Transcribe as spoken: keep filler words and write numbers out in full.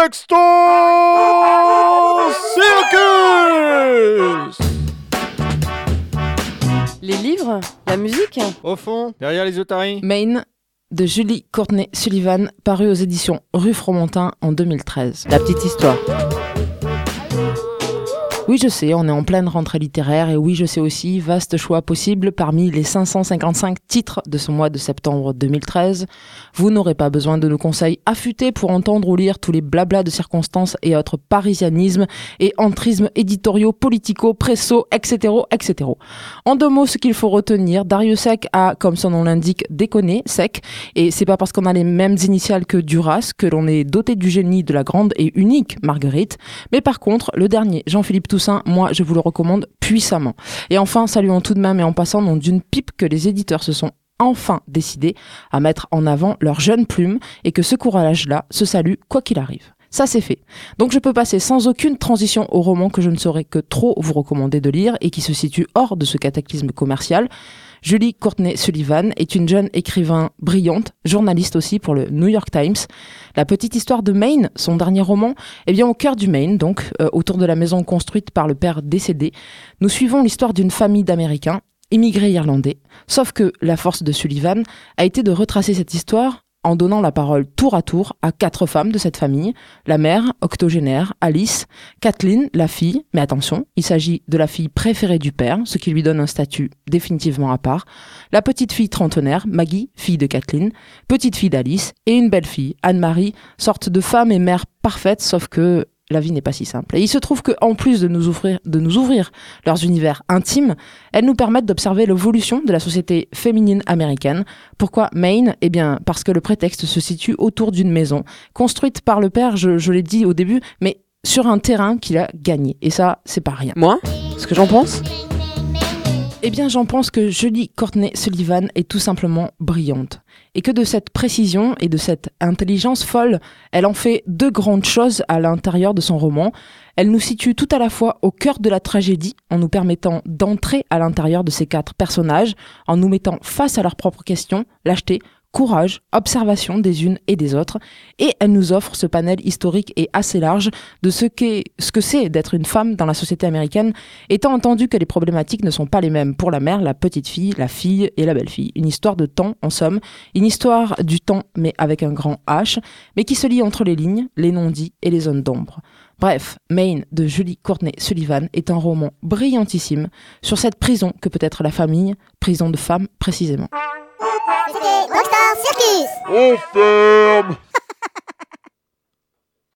Texto Circus. Les livres, la musique. Au fond, derrière les otaries. Maine de Julie Courtney Sullivan, paru aux éditions Rue Fromentin en deux mille treize. La petite histoire. Oui, je sais, on est en pleine rentrée littéraire et oui, je sais aussi, vaste choix possible parmi les cinq cent cinquante-cinq titres de ce mois de septembre deux mille treize. Vous n'aurez pas besoin de nos conseils affûtés pour entendre ou lire tous les blablas de circonstances et autres parisianismes et entrismes éditoriaux, politico, presso, et cetera, et cetera. En deux mots, ce qu'il faut retenir, Darius Sec a, comme son nom l'indique, déconné, sec, et c'est pas parce qu'on a les mêmes initiales que Duras que l'on est doté du génie de la grande et unique Marguerite, mais par contre, le dernier, Jean-Philippe Toussaint, moi je vous le recommande puissamment. Et enfin, saluons tout de même et en passant nom d'une pipe que les éditeurs se sont enfin décidés à mettre en avant leur jeune plume et que ce courage-là se salue quoi qu'il arrive. Ça c'est fait. Donc je peux passer sans aucune transition au roman que je ne saurais que trop vous recommander de lire et qui se situe hors de ce cataclysme commercial. Julie Courtney Sullivan est une jeune écrivain brillante, journaliste aussi pour le New York Times. La petite histoire de Maine, son dernier roman, est bien au cœur du Maine, donc euh, autour de la maison construite par le père décédé. Nous suivons l'histoire d'une famille d'Américains, immigrés irlandais. Sauf que la force de Sullivan a été de retracer cette histoire en donnant la parole tour à tour à quatre femmes de cette famille, la mère, octogénaire, Alice, Kathleen, la fille, mais attention, il s'agit de la fille préférée du père, ce qui lui donne un statut définitivement à part, la petite fille trentenaire, Maggie, fille de Kathleen, petite fille d'Alice, et une belle fille, Anne-Marie, sorte de femme et mère parfaite, sauf que la vie n'est pas si simple. Et il se trouve qu'en plus de nous ouvrir, de nous ouvrir leurs univers intimes, elles nous permettent d'observer l'évolution de la société féminine américaine. Pourquoi Maine ? Eh bien, parce que le prétexte se situe autour d'une maison, construite par le père, je, je l'ai dit au début, mais sur un terrain qu'il a gagné. Et ça, c'est pas rien. Moi, ce que j'en pense ? Eh bien, j'en pense que Julie Courtney Sullivan est tout simplement brillante. Et que de cette précision et de cette intelligence folle, elle en fait deux grandes choses à l'intérieur de son roman. Elle nous situe tout à la fois au cœur de la tragédie, en nous permettant d'entrer à l'intérieur de ces quatre personnages, en nous mettant face à leurs propres questions, lâcheté, courage, observation des unes et des autres, et elle nous offre ce panel historique et assez large de ce qu'est, ce que c'est d'être une femme dans la société américaine, étant entendu que les problématiques ne sont pas les mêmes pour la mère, la petite fille, la fille et la belle-fille. Une histoire de temps, en somme, une histoire du temps, mais avec un grand H, mais qui se lie entre les lignes, les non-dits et les zones d'ombre. Bref, Maine de Julie Courtney Sullivan est un roman brillantissime sur cette prison que peut être la famille, prison de femmes précisément. C'était Rockstar Circus. On ferme.